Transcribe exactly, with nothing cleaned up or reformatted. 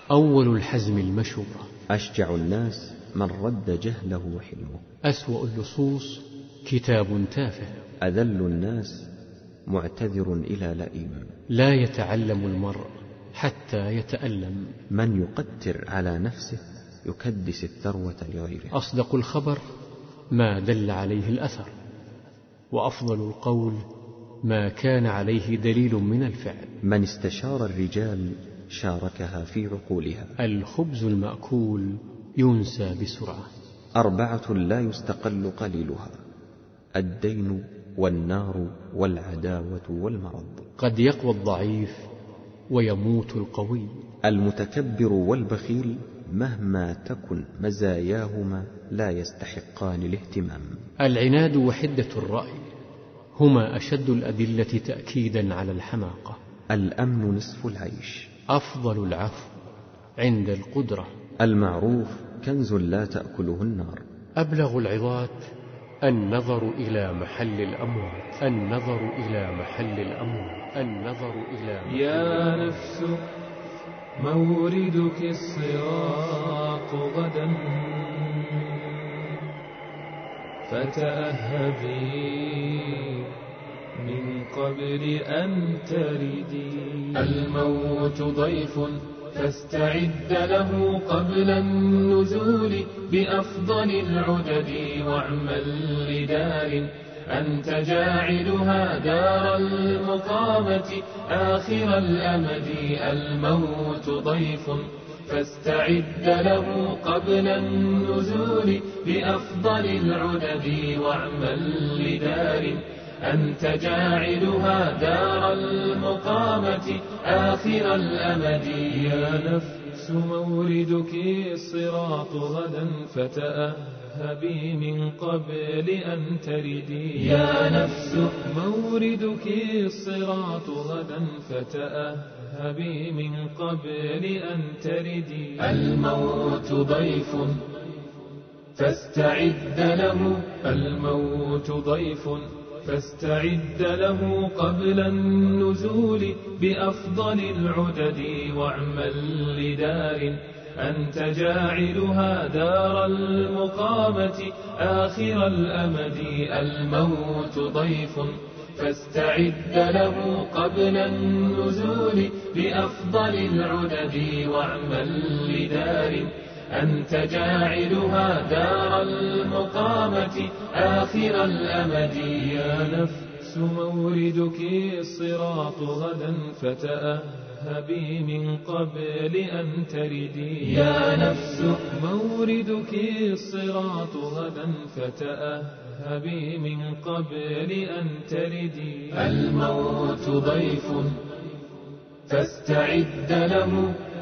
أول الحزم المشورة. أشجع الناس من رد جهله حلمه. أسوأ اللصوص كتاب تافه. أذل الناس معتذر إلى لئيم. لا يتعلم المرء حتى يتألم. من يقتر على نفسه يكدس الثروة لغيره. أصدق الخبر ما دل عليه الأثر، وأفضل القول ما كان عليه دليل من الفعل. من استشار الرجال شاركها في عقولها. الخبز المأكول ينسى بسرعة. أربعة لا يستقل قليلها: الدين والنار والعداوة والمرض. قد يقوى الضعيف ويموت القوي. المتكبر والبخيل مهما تكن مزاياهما لا يستحقان الاهتمام. العناد وحدة الرأي هما أشد الأدلة تأكيدا على الحماقة. الأمن نصف العيش. أفضل العفو عند القدرة. المعروف كنز لا تأكله النار. أبلغ العظات النظر إلى محل الأموات. النظر إلى محل الأموات. النظر إلى محل يا نفس موردك الصراط غدا، فتأهبي من قبل أن تردي. الموت ضيف فاستعد له قبل النزول بأفضل العدد، واعمل لدار أنت جاعلها دار المقامة آخر الأمد. الموت ضيف فاستعد له قبل النزول بأفضل العدد، واعمل لدار أنت جاعلها دار المقامة آخر الأمد. يا نفس موردك الصراط غدا، فتأهبي من قبل أن تردي. يا نفس موردك الصراط غدا، فتأهبي من قبل أن تردي. الموت ضيف فاستعد له. الموت ضيف فاستعد له قبل النزول بأفضل العدد، واعمل لدار أنت جاعلها دار المقامة آخر الأمد. الموت ضيف فاستعد له قبل النزول بأفضل العدد، واعمل لدار أنت جاعلها دار المقامة آخر الأمد. يا نفس موردك الصراط غدا، فتأهبي من قبل أن تردي. يا نفس موردك الصراط غدا، فتأهبي من قبل أن تردي. الموت ضيف فاستعد له.